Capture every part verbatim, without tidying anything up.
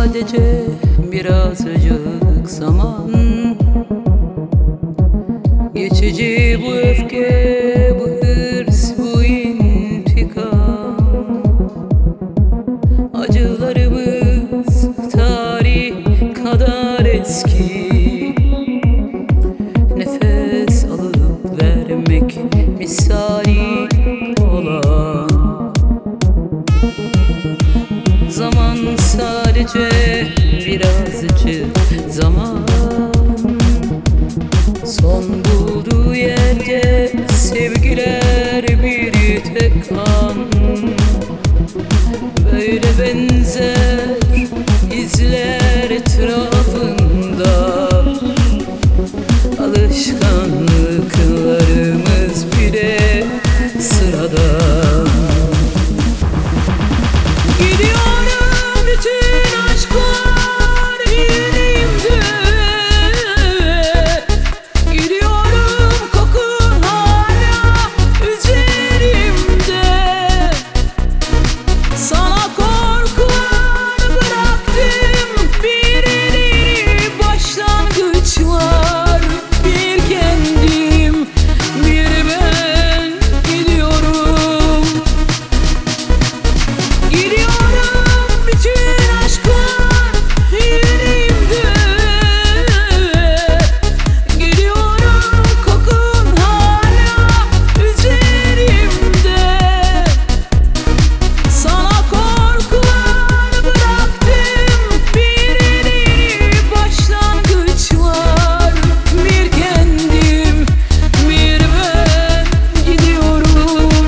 sadece birazcık zaman. Geçici bu öfke, bu hırs, bu intikam. Acılarımız tarih kadar eski. Nefes alıp vermek misali olan. Zaman sadece birazcık zaman. Son bulduğu yerde sevgiler bir tek an. Böyle benzer izler etrafında. Alışkanlıklarımız bile sıradan. Gidiyorum bütün aşklar yüreğimde. Gidiyorum kokun hala üzerimde. Sana korkular bıraktım, birileri başlangıçlar. Bir kendim, bir ben gidiyorum. Gidiyorum bütün aşklar yüreğimde. Gidiyorum kokun hala üzerimde. Sana korkular bıraktım, birileri başlangıçlar. Bir kendim, bir ben gidiyorum.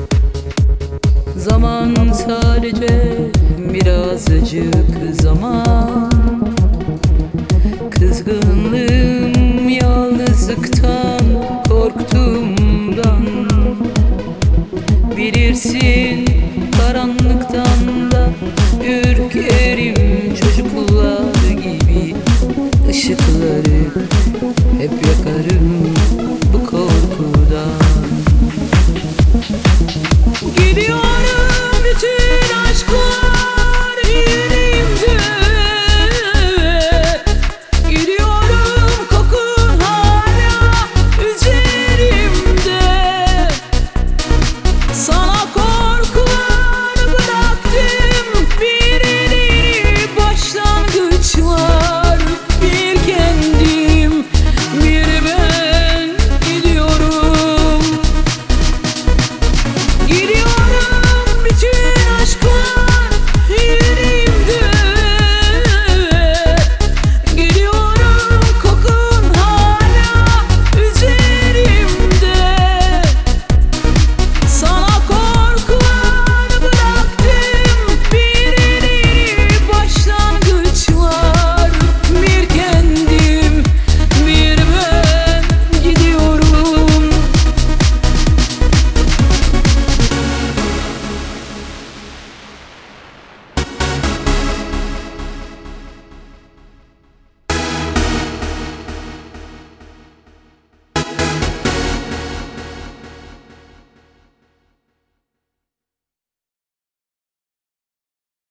Zaman sadece birazcık zaman.